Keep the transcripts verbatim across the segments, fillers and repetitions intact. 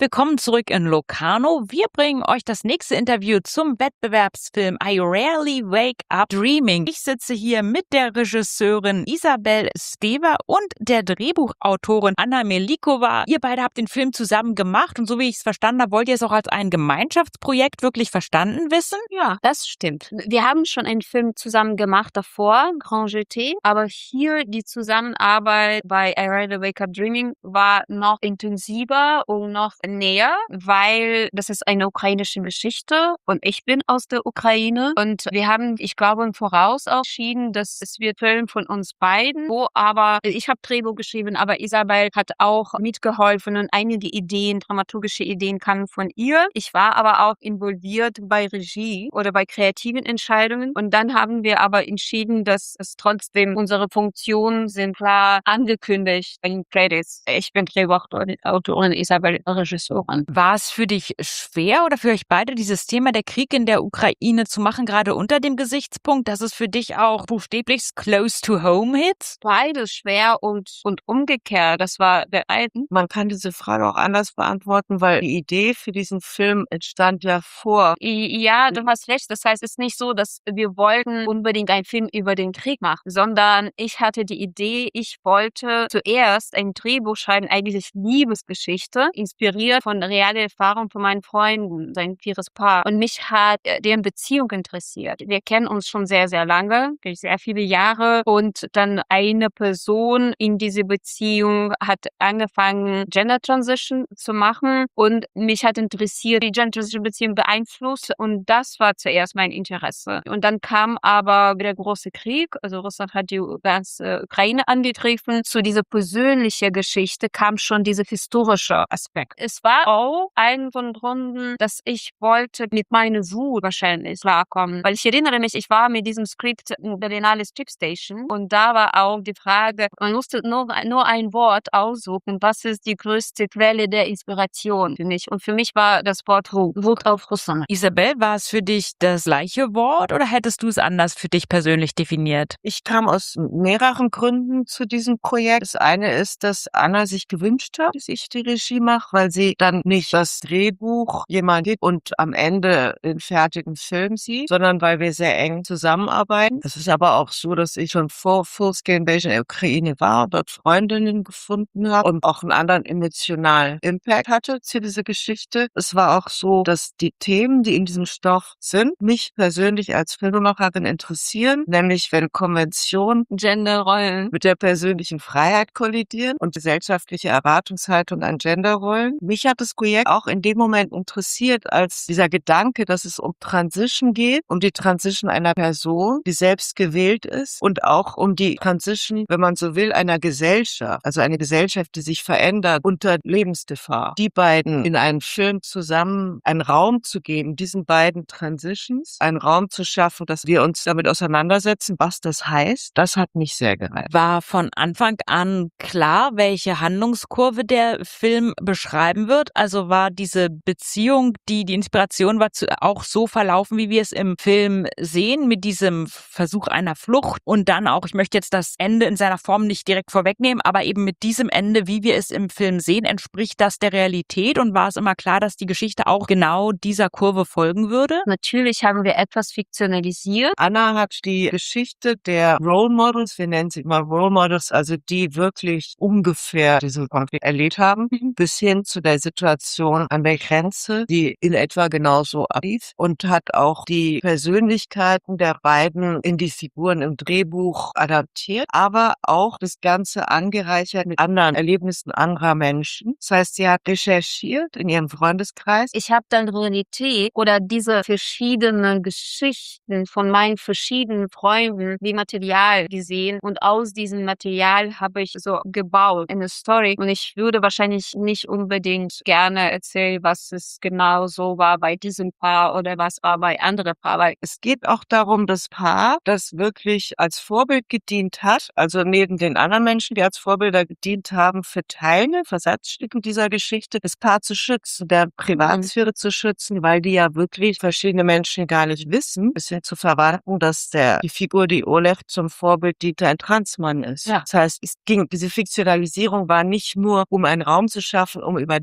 willkommen zurück in Locarno. Wir bringen euch das nächste Interview zum Wettbewerbsfilm I Rarely Wake Up Dreaming. Ich sitze hier mit der Regisseurin Isabel Stever und der Drehbuchautorin Anna Melikova. Ihr beide habt den Film zusammen gemacht und so wie ich es verstanden habe, wollt ihr es auch als ein Gemeinschaftsprojekt wirklich verstanden wissen? Ja, das stimmt. Wir haben schon einen Film zusammen gemacht davor, Grand Jeté, aber hier die Zusammenarbeit bei I Rarely Wake Up Dreaming war noch intensiver und noch näher, weil das ist eine ukrainische Geschichte und ich bin aus der Ukraine und wir haben, ich glaube, im Voraus auch entschieden, dass es wird Film von uns beiden, wo aber ich habe Drehbuch geschrieben, aber Isabel hat auch mitgeholfen und einige Ideen, dramaturgische Ideen kamen von ihr. Ich war aber auch involviert bei Regie oder bei kreativen Entscheidungen und dann haben wir aber entschieden, dass es trotzdem unsere Funktionen sind klar angekündigt in Credits. Ich bin Drehbuchautorin, Isabel Regisseurin. War es für dich schwer oder für euch beide, dieses Thema der Krieg in der Ukraine zu machen, gerade unter dem Gesichtspunkt, dass es für dich auch buchstäblich close to home hits? Beides schwer und, und umgekehrt. Das war der eine. Man kann diese Frage auch anders beantworten, weil die Idee für diesen Film entstand ja vor. Ja, du hast recht. Das heißt, es ist nicht so, dass wir wollten unbedingt einen Film über den Krieg machen, sondern ich hatte die Idee, ich wollte zuerst ein Drehbuch schreiben, eigentlich Liebesgeschichte, inspiriert von realen Erfahrungen von meinen Freunden, sein vieres Paar. Und mich hat deren Beziehung interessiert. Wir kennen uns schon sehr, sehr lange, sehr viele Jahre. Und dann eine Person in diese Beziehung hat angefangen, Gender Transition zu machen. Und mich hat interessiert, wie Gender Transition Beziehung beeinflusst. Und das war zuerst mein Interesse. Und dann kam aber der große Krieg. Also Russland hat die ganze Ukraine angegriffen. Zu dieser persönlichen Geschichte kam schon dieser historische Aspekt. Es war auch ein von Gründen, dass ich wollte mit meiner Wut wahrscheinlich klarkommen. Weil ich erinnere mich, ich war mit diesem Skript in Berlinale Strip Station und da war auch die Frage, man musste nur, nur ein Wort aussuchen, was ist die größte Quelle der Inspiration für mich? Und für mich war das Wort Wut, Wut auf Russland. Isabel, war es für dich das gleiche Wort oder hättest du es anders für dich persönlich definiert? Ich kam aus mehreren Gründen zu diesem Projekt. Das eine ist, dass Anna sich gewünscht hat, dass ich die Regie mache, weil sie dann nicht das Drehbuch jemand gibt und am Ende den fertigen Film sieht, sondern weil wir sehr eng zusammenarbeiten. Es ist aber auch so, dass ich schon vor Full-Scale Invasion in der Ukraine war, dort Freundinnen gefunden habe und auch einen anderen emotionalen Impact hatte zu dieser Geschichte. Es war auch so, dass die Themen, die in diesem Stoff sind, mich persönlich als Filmemacherin interessieren, nämlich wenn Konventionen, Genderrollen mit der persönlichen Freiheit kollidieren und gesellschaftliche Erwartungshaltung an Genderrollen. Mich hat das Projekt auch in dem Moment interessiert, als dieser Gedanke, dass es um Transition geht, um die Transition einer Person, die selbst gewählt ist und auch um die Transition, wenn man so will, einer Gesellschaft, also eine Gesellschaft, die sich verändert unter Lebensgefahr. Die beiden in einem Film zusammen einen Raum zu geben, diesen beiden Transitions, einen Raum zu schaffen, dass wir uns damit auseinandersetzen, was das heißt, das hat mich sehr gereizt. War von Anfang an klar, welche Handlungskurve der Film beschreiben wird? Also war diese Beziehung, die die Inspiration war, zu, auch so verlaufen, wie wir es im Film sehen, mit diesem Versuch einer Flucht und dann auch, ich möchte jetzt das Ende in seiner Form nicht direkt vorwegnehmen, aber eben mit diesem Ende, wie wir es im Film sehen, entspricht das der Realität und war es immer klar, dass die Geschichte auch genau dieser Kurve folgen würde? Natürlich haben wir etwas fiktionalisiert. Anna hat die Geschichte der Role Models, wir nennen sie mal Role Models, also die wirklich ungefähr diesen Konflikt erlebt haben, mhm. bis hin zu der Situation an der Grenze, die in etwa genauso ablief und hat auch die Persönlichkeiten der beiden in die Figuren im Drehbuch adaptiert, aber auch das Ganze angereichert mit anderen Erlebnissen anderer Menschen. Das heißt, sie hat recherchiert in ihrem Freundeskreis. Ich habe dann Realität oder diese verschiedenen Geschichten von meinen verschiedenen Freunden wie Material gesehen und aus diesem Material habe ich so gebaut eine Story und ich würde wahrscheinlich nicht unbedingt gerne erzählen, was es genau so war bei diesem Paar oder was war bei anderen Paar. Weil es geht auch darum, das Paar, das wirklich als Vorbild gedient hat, also neben den anderen Menschen, die als Vorbilder gedient haben, für Teile, Versatzstücken dieser Geschichte, das Paar zu schützen, der Privatsphäre mhm. zu schützen, weil die ja wirklich verschiedene Menschen gar nicht wissen, bis hin zu verraten, dass der, die Figur, die Oleg zum Vorbild diente, ein Transmann ist. Ja. Das heißt, es ging, diese Fiktionalisierung war nicht nur, um einen Raum zu schaffen, um über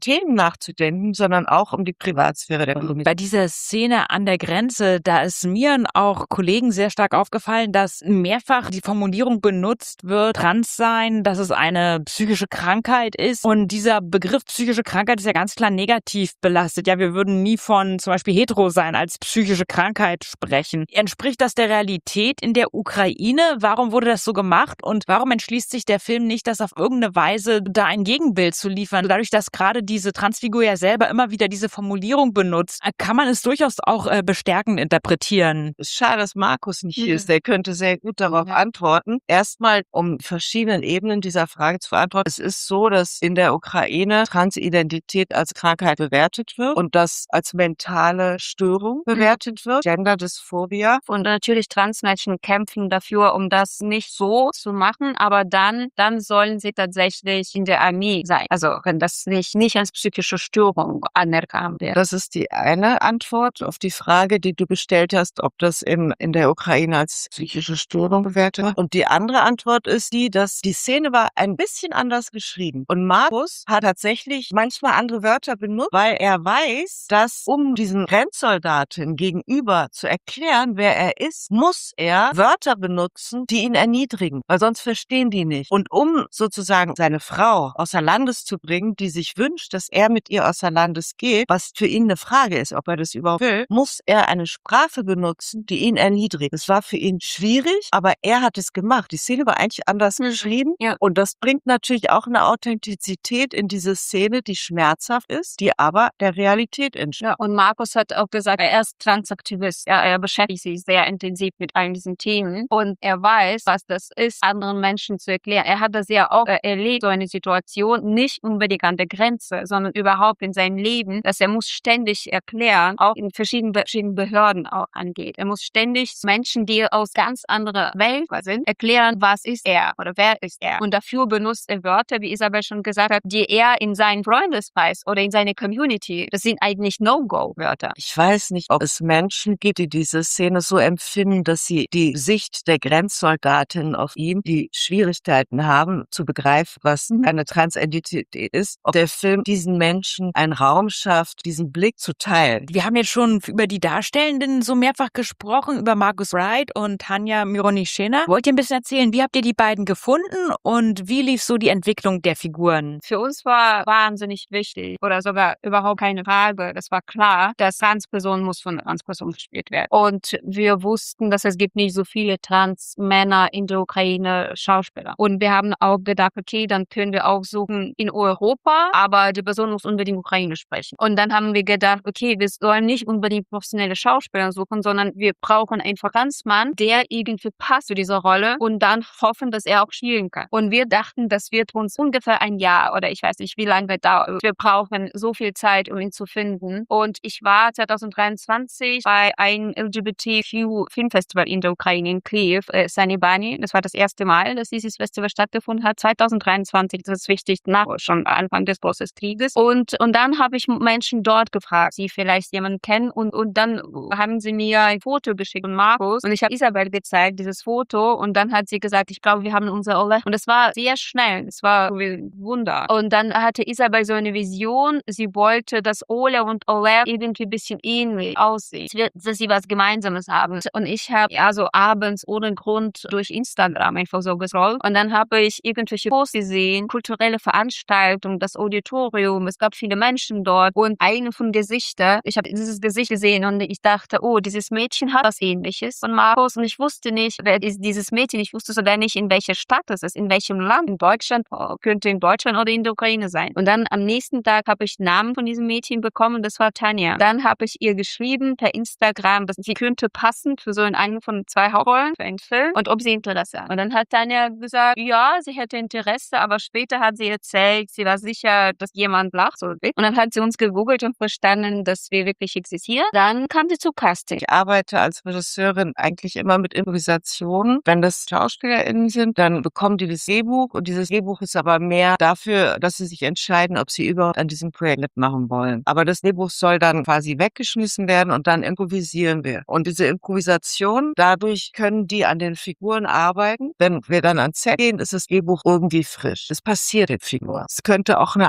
Themen nachzudenken, sondern auch um die Privatsphäre der Community. Bei dieser Szene an der Grenze, da ist mir und auch Kollegen sehr stark aufgefallen, dass mehrfach die Formulierung benutzt wird, trans sein, dass es eine psychische Krankheit ist. Und dieser Begriff psychische Krankheit ist ja ganz klar negativ belastet. Ja, wir würden nie von zum Beispiel hetero sein als psychische Krankheit sprechen. Entspricht das der Realität in der Ukraine? Warum wurde das so gemacht? Und warum entschließt sich der Film nicht, das auf irgendeine Weise da ein Gegenbild zu liefern? Dadurch, dass gerade diese Transfigur ja selber immer wieder diese Formulierung benutzt, kann man es durchaus auch äh, bestärkend interpretieren. Es ist schade, dass Markus nicht hier ist. Der könnte sehr gut darauf ja. antworten. Erstmal, um verschiedenen Ebenen dieser Frage zu beantworten. Es ist so, dass in der Ukraine Transidentität als Krankheit bewertet wird und das als mentale Störung bewertet wird, Genderdysphoria. Und natürlich Transmenschen kämpfen dafür, um das nicht so zu machen, aber dann, dann sollen sie tatsächlich in der Armee sein. Also wenn das nicht, nicht als psychische Störung anerkannt wird. Das ist die eine Antwort auf die Frage, die du gestellt hast, ob das im, in der Ukraine als psychische Störung bewertet wird. Und die andere Antwort ist die, dass die Szene war ein bisschen anders geschrieben. Und Markus hat tatsächlich manchmal andere Wörter benutzt, weil er weiß, dass um diesen Grenzsoldaten gegenüber zu erklären, wer er ist, muss er Wörter benutzen, die ihn erniedrigen, weil sonst verstehen die nicht. Und um sozusagen seine Frau außer Landes zu bringen, die sich wünscht, dass er mit ihr außer Landes geht, was für ihn eine Frage ist, ob er das überhaupt will, muss er eine Sprache benutzen, die ihn erniedrigt. Es war für ihn schwierig, aber er hat es gemacht. Die Szene war eigentlich anders geschrieben ja. und das bringt natürlich auch eine Authentizität in diese Szene, die schmerzhaft ist, die aber der Realität entspricht. Ja, und Markus hat auch gesagt, er ist Transaktivist. Ja, er beschäftigt sich sehr intensiv mit all diesen Themen und er weiß, was das ist, anderen Menschen zu erklären. Er hat das ja auch äh, erlebt, so eine Situation, nicht unbedingt an der Grenze, sondern überhaupt in seinem Leben, dass er muss ständig erklären, auch in verschiedenen, verschiedenen Behörden auch angeht. Er muss ständig Menschen, die aus ganz anderer Welt sind, erklären, was ist er oder wer ist er. Und dafür benutzt er Wörter, wie Isabel schon gesagt hat, die er in seinen Freundeskreis oder in seine Community, das sind eigentlich No-Go-Wörter. Ich weiß nicht, ob es Menschen gibt, die diese Szene so empfinden, dass sie die Sicht der Grenzsoldatin auf ihn, die Schwierigkeiten haben, zu begreifen, was eine Transidentität ist, ob der Film diesen Menschen einen Raum schafft, diesen Blick zu teilen. Wir haben jetzt schon über die Darstellenden so mehrfach gesprochen, über Marcus Wright und Tanja Myronischina. Wollt ihr ein bisschen erzählen, wie habt ihr die beiden gefunden und wie lief so die Entwicklung der Figuren? Für uns war wahnsinnig wichtig oder sogar überhaupt keine Frage. Das war klar, dass Transperson muss von Transperson gespielt werden. Und wir wussten, dass es gibt nicht so viele Transmänner in der Ukraine Schauspieler. Und wir haben auch gedacht, okay, dann können wir auch suchen in Europa, aber die Person muss unbedingt Ukrainisch sprechen. Und dann haben wir gedacht, okay, wir sollen nicht unbedingt professionelle Schauspieler suchen, sondern wir brauchen einen Transmann, der irgendwie passt zu dieser Rolle und dann hoffen, dass er auch spielen kann. Und wir dachten, das wird uns ungefähr ein Jahr oder ich weiß nicht, wie lange wir dauern. Wir brauchen so viel Zeit, um ihn zu finden. Und ich war zwanzig dreiundzwanzig bei einem L G B T Q-Filmfestival in der Ukraine in Kiew, äh, Sanibani. Das war das erste Mal, dass dieses Festival stattgefunden hat. zwanzig dreiundzwanzig, das ist wichtig, nach schon Anfang des Großen Krieges. Und, und dann habe ich Menschen dort gefragt, die vielleicht jemanden kennen. Und, und dann haben sie mir ein Foto geschickt von Markus. Und ich habe Isabel gezeigt, dieses Foto. Und dann hat sie gesagt, ich glaube, wir haben unser Ole. Und es war sehr schnell. Es war ein Wunder. Und dann hatte Isabel so eine Vision. Sie wollte, dass Ole und Ole irgendwie ein bisschen ähnlich aussehen. Dass sie was Gemeinsames haben. Und ich habe ja so abends ohne Grund durch Instagram einfach so gescrollt. Und dann habe ich irgendwelche Posts gesehen, kulturelle Veranstaltungen, das Auditorium. Es gab viele Menschen dort. Und eine von Gesichtern, ich habe dieses Gesicht gesehen und ich dachte, oh, dieses Mädchen hat was Ähnliches von Markus. Und ich wusste nicht, wer ist dieses Mädchen. Ich wusste sogar nicht, in welcher Stadt es ist, in welchem Land. In Deutschland, könnte in Deutschland oder in der Ukraine sein. Und dann am nächsten Tag habe ich Namen von diesem Mädchen bekommen. Das war Tanja. Dann habe ich ihr geschrieben per Instagram, dass sie könnte passen für so einen von zwei Hauptrollen für einen Film und ob sie Interesse hat. Und dann hat Tanja gesagt, ja, sie hätte Interesse, aber später hat sie erzählt, sie war sicher, dass jemand lacht. Und dann hat sie uns gegoogelt und verstanden, dass wir wirklich existieren. Dann kam sie zu Casting. Ich arbeite als Regisseurin eigentlich immer mit Improvisation. Wenn das SchauspielerInnen sind, dann bekommen die das Drehbuch und dieses Drehbuch ist aber mehr dafür, dass sie sich entscheiden, ob sie überhaupt an diesem Projekt mitmachen wollen. Aber das Drehbuch soll dann quasi weggeschmissen werden und dann improvisieren wir. Und diese Improvisation, dadurch können die an den Figuren arbeiten. Wenn wir dann ans Set gehen, ist das Drehbuch irgendwie frisch. Es passiert den Figuren. Es könnte auch eine andere Geschichte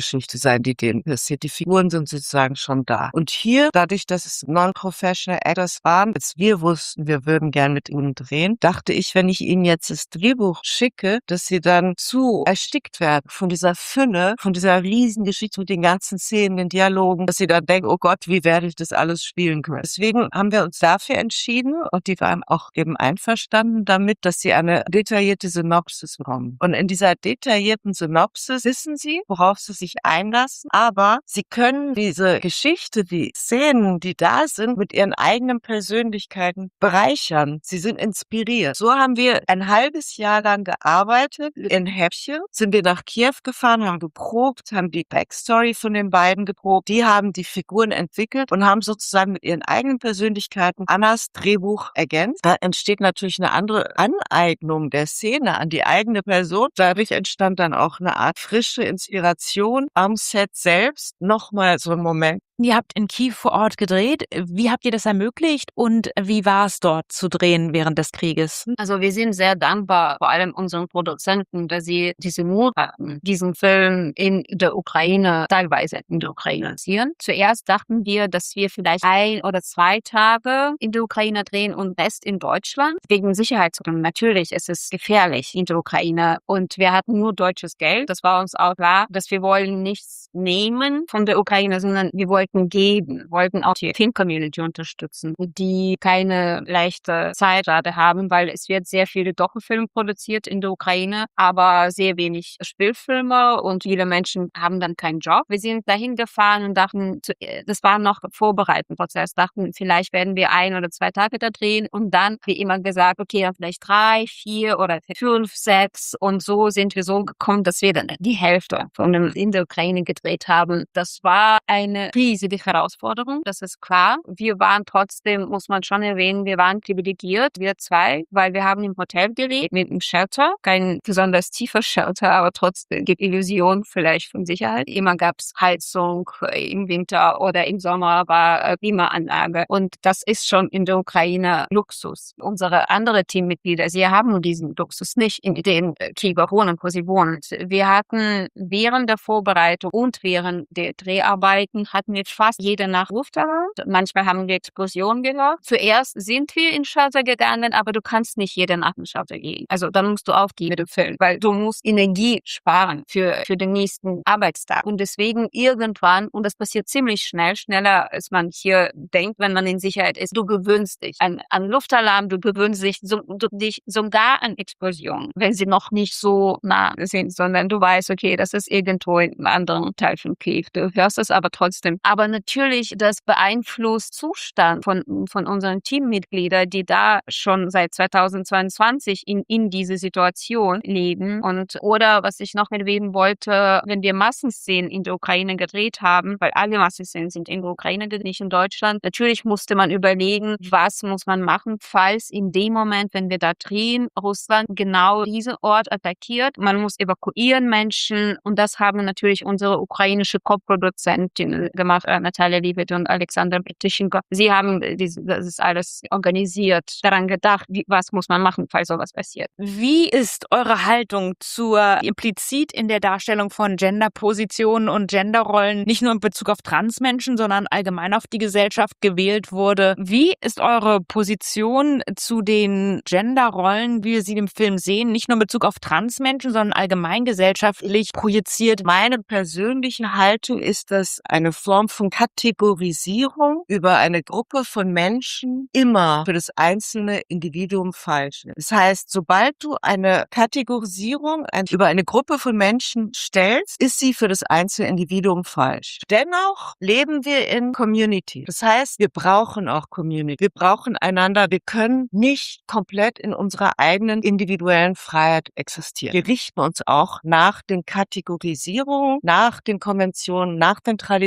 Geschichte sein, die denen passiert. Die Figuren sind sozusagen schon da. Und hier, dadurch, dass es non-professional Actors waren, als wir wussten, wir würden gern mit ihnen drehen, dachte ich, wenn ich ihnen jetzt das Drehbuch schicke, dass sie dann zu erstickt werden von dieser Fülle, von dieser riesen Geschichte mit den ganzen Szenen, den Dialogen, dass sie dann denken, oh Gott, wie werde ich das alles spielen können. Deswegen haben wir uns dafür entschieden und die waren auch eben einverstanden damit, dass sie eine detaillierte Synopsis bekommen. Und in dieser detaillierten Synopsis wissen sie, worauf sie sich einlassen, aber sie können diese Geschichte, die Szenen, die da sind, mit ihren eigenen Persönlichkeiten bereichern. Sie sind inspiriert. So haben wir ein halbes Jahr lang gearbeitet. In Häppchen sind wir nach Kiew gefahren, haben geprobt, haben die Backstory von den beiden geprobt. Die haben die Figuren entwickelt und haben sozusagen mit ihren eigenen Persönlichkeiten Annas Drehbuch ergänzt. Da entsteht natürlich eine andere Aneignung der Szene an die eigene Person. Dadurch entstand dann auch eine Art frische Inspiration am Set selbst. Nochmal so ein Moment. Ihr habt in Kiew vor Ort gedreht. Wie habt ihr das ermöglicht und wie war es dort zu drehen während des Krieges? Also wir sind sehr dankbar, vor allem unseren Produzenten, dass sie diese Mut hatten, diesen Film in der Ukraine, teilweise in der Ukraine zu ziehen. Zuerst dachten wir, dass wir vielleicht ein oder zwei Tage in der Ukraine drehen und Rest in Deutschland. Wegen Sicherheitsgründen. Natürlich ist es gefährlich in der Ukraine und wir hatten nur deutsches Geld. Das war uns auch klar, dass wir wollen nichts nehmen von der Ukraine, sondern wir wollten geben, wollten auch die Film-Community unterstützen, die keine leichte Zeit gerade haben, weil es wird sehr viele Doku-Filme produziert in der Ukraine, aber sehr wenig Spielfilme und viele Menschen haben dann keinen Job. Wir sind dahin gefahren und dachten, das war noch vorbereitend Prozess, dachten, vielleicht werden wir ein oder zwei Tage da drehen und dann, wie immer gesagt, okay, dann vielleicht drei, vier oder fünf, sechs und so sind wir so gekommen, dass wir dann die Hälfte von dem in der Ukraine gedreht haben. Das war eine riesige Herausforderung, das ist klar. Wir waren trotzdem, muss man schon erwähnen, wir waren privilegiert, wir zwei, weil wir haben im Hotel gelebt, mit einem Shelter, kein besonders tiefer Shelter, aber trotzdem gibt Illusion vielleicht von Sicherheit. Immer gab es Heizung im Winter oder im Sommer war Klimaanlage und das ist schon in der Ukraine Luxus. Unsere anderen Teammitglieder, sie haben nur diesen Luxus nicht in den Krieger wohnen, wo sie wohnen. Wir hatten während der Vorbereitung und während der Dreharbeiten hatten wir fast jede Nacht Luftalarm. Manchmal haben wir Explosionen gehört. Zuerst sind wir in Shelter gegangen, aber du kannst nicht jede Nacht in Shelter gehen. Also dann musst du aufgehen mit dem Film, weil du musst Energie sparen für, für den nächsten Arbeitstag. Und deswegen irgendwann, und das passiert ziemlich schnell, schneller als man hier denkt, wenn man in Sicherheit ist, du gewöhnst dich an, an Luftalarm, du gewöhnst dich, so, du, dich sogar an Explosionen, wenn sie noch nicht so nah sind, sondern du weißt, okay, das ist irgendwo in einem anderen Teil von Kiew. Du hörst es aber trotzdem. Aber natürlich, das beeinflusst Zustand von, von unseren Teammitgliedern, die da schon seit zweitausendzweiundzwanzig in, in diese Situation leben. Und, oder was ich noch erwähnen wollte, wenn wir Massenszenen in der Ukraine gedreht haben, weil alle Massenszenen sind in der Ukraine, nicht in Deutschland. Natürlich musste man überlegen, was muss man machen, falls in dem Moment, wenn wir da drehen, Russland genau diesen Ort attackiert. Man muss evakuieren Menschen und das haben natürlich unsere ukrainische Co-Produzentinnen gemacht, äh, Natalia Liebet und Alexander Bretischenko. Sie haben diese, das ist alles organisiert, daran gedacht, wie, was muss man machen, falls sowas passiert. Wie ist eure Haltung zur implizit in der Darstellung von Genderpositionen und Genderrollen, nicht nur in Bezug auf Transmenschen, sondern allgemein auf die Gesellschaft gewählt wurde? Wie ist eure Position zu den Genderrollen, wie wir sie im Film sehen, nicht nur in Bezug auf Transmenschen, sondern allgemein gesellschaftlich projiziert? Meine persönliche Haltung ist, dass eine Form von Kategorisierung über eine Gruppe von Menschen immer für das einzelne Individuum falsch ist. Das heißt, sobald du eine Kategorisierung über eine Gruppe von Menschen stellst, ist sie für das einzelne Individuum falsch. Dennoch leben wir in Community. Das heißt, wir brauchen auch Community. Wir brauchen einander. Wir können nicht komplett in unserer eigenen individuellen Freiheit existieren. Wir richten uns auch nach den Kategorisierungen, nach den Konventionen, nach den Traditionen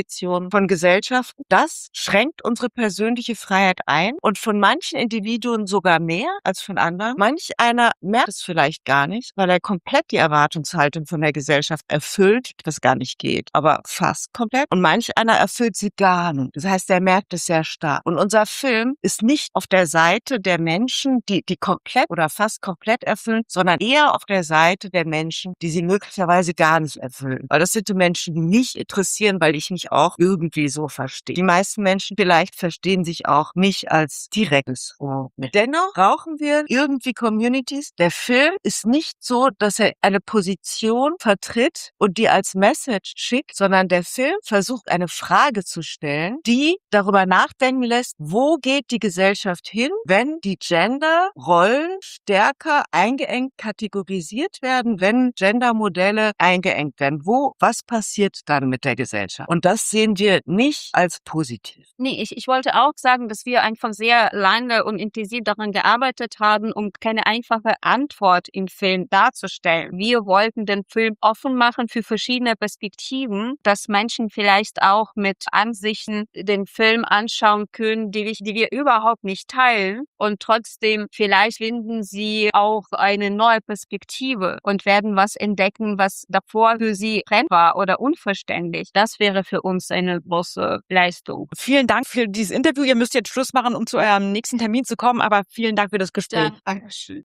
von Gesellschaften. Das schränkt unsere persönliche Freiheit ein und von manchen Individuen sogar mehr als von anderen. Manch einer merkt es vielleicht gar nicht, weil er komplett die Erwartungshaltung von der Gesellschaft erfüllt, was gar nicht geht, aber fast komplett. Und manch einer erfüllt sie gar nicht. Das heißt, er merkt es sehr stark. Und unser Film ist nicht auf der Seite der Menschen, die die komplett oder fast komplett erfüllen, sondern eher auf der Seite der Menschen, die sie möglicherweise gar nicht erfüllen. Weil das sind die Menschen, die mich interessieren, weil ich mich auch irgendwie so verstehe. Die meisten Menschen vielleicht verstehen sich auch nicht als direktes Vorbild. Dennoch brauchen wir irgendwie Communities. Der Film ist nicht so, dass er eine Position vertritt und die als Message schickt, sondern der Film versucht, eine Frage zu stellen, die darüber nachdenken lässt, wo geht die Gesellschaft hin, wenn die Genderrollen stärker eingeengt kategorisiert werden, wenn Gendermodelle eingeengt werden. Wo, was passiert dann mit der Gesellschaft? Und das sehen wir nicht als positiv. Nee, ich, ich wollte auch sagen, dass wir einfach sehr lange und intensiv daran gearbeitet haben, um keine einfache Antwort im Film darzustellen. Wir wollten den Film offen machen für verschiedene Perspektiven, dass Menschen vielleicht auch mit Ansichten den Film anschauen können, die wir, die wir überhaupt nicht teilen. Und trotzdem vielleicht finden sie auch eine neue Perspektive und werden was entdecken, was davor für sie fremd war oder unverständlich. Das wäre für uns eine große Leistung. Vielen Dank für dieses Interview. Ihr müsst jetzt Schluss machen, um zu eurem nächsten Termin zu kommen, aber vielen Dank für das Gespräch. Ja. Dankeschön.